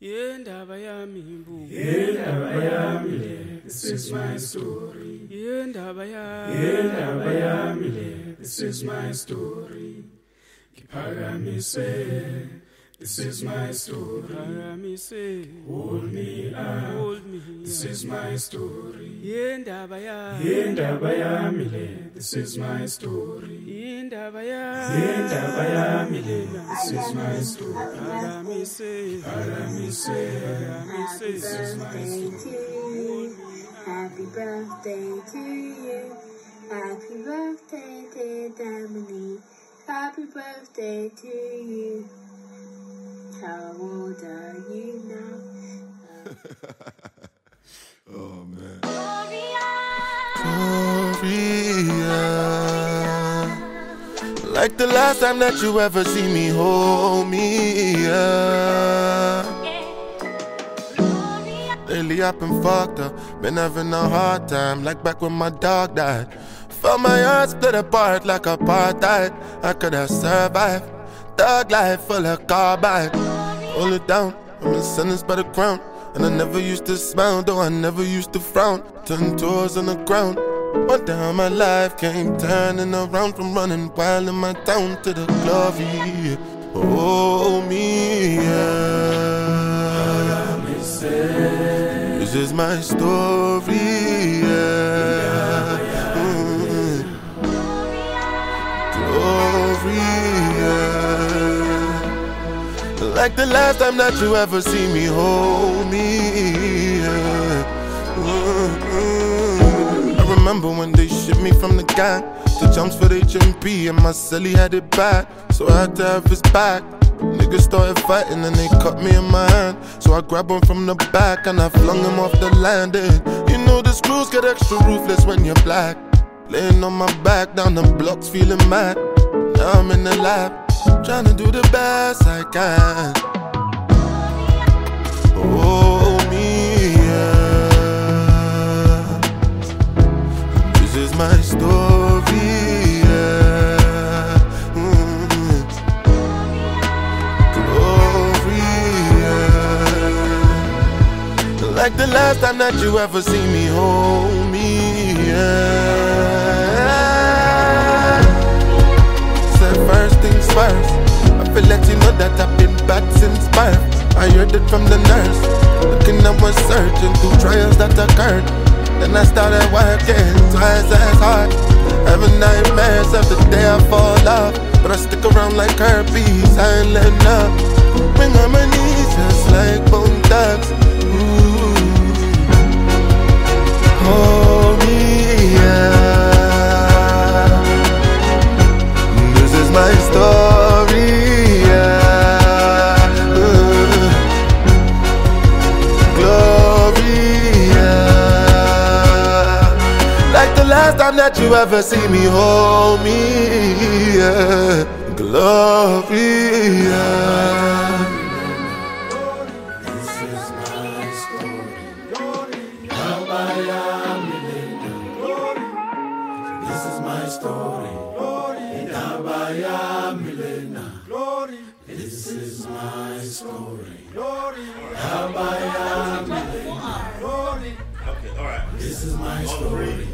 Yendaba yami le, this is my story. Yendaba yami le, this is my story. Kiphakamise, this is my story. Hold me up, this is my story. Yendaba yami le, this is my story. Yendaba yami le, this is my story. Phakamise, this is my story. Happy birthday to you. Happy birthday, dear Dominique. Happy birthday to you. How old are you now? Oh, man. Gloria. Like the last time that you ever see me, hold me up. Lately I've been fucked up, been having a hard time, like back when my dog died. Felt my heart split apart like apartheid. I could have survived, thug life full of carbide. Hold it down, I'm a sentenced by the crown. And I never used to smile, though I never used to frown. 10 toes on the ground. One day my life came turning around, from running wild in my town to the glory. Oh, me, yeah. This is my story, yeah. Glory, yeah. Like the last time that you ever see me, hold me, yeah. I remember when they shipped me from the gang to jumps for the HMP, and my celly had it bad, so I had to have his back. Niggas started fighting and they cut me in my hand, so I grabbed him from the back and I flung him off the landing. You know the screws get extra ruthless when you're black. Laying on my back down the blocks feeling mad. Now I'm in the lab, trying to do the best I can. Oh, me, yeah. This is my story, yeah. Glory, yeah. Like the last time that you ever see me, hold me, yeah. First things first, I feel let you know that I've been bad since birth. I heard it from the nurse, looking at my searching through trials that occurred. Then I started working twice as hard, having nightmares every day I fall off. But I stick around like herpes, I ain't letting up. Bring on my knees just like bone thugs. Hold me, yeah. My story, yeah. Glory, yeah. Like the last time that you ever see me, hold me, yeah. Glory, yeah. This is my story. This is my story. Glory. This is my story. Glory. Okay, all right. This is my story.